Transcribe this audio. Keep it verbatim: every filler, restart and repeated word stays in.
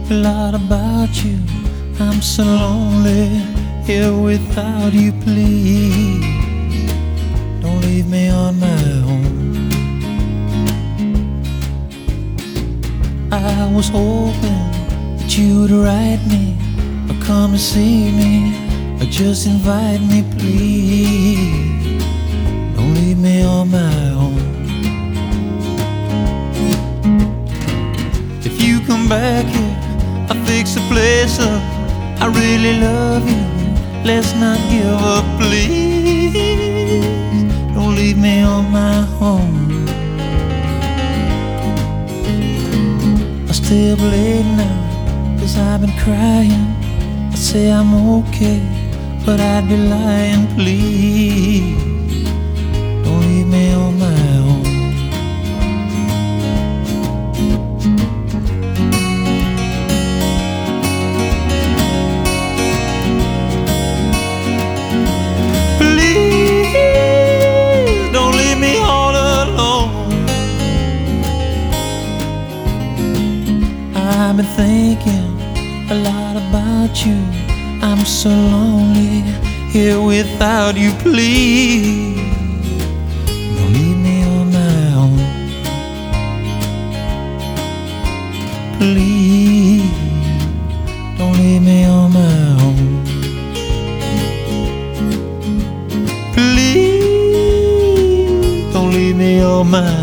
a lot about you. I'm so lonely here without you, please. Don't leave me on my own. I was hoping that you'd write me or come and see me or just invite me, please. Don't leave me on my own. If you come back here, I'll fix the place up. I really love you, let's not give up, please. Don't leave me on my own. I stay up late now, cause I've been crying. I say I'm okay, but I'd be lying, please. Don't leave me on my own. I've been thinking a lot about you. I'm so lonely here without you, please. Don't leave me on my own. Please, don't leave me on my own. Please, don't leave me on my own.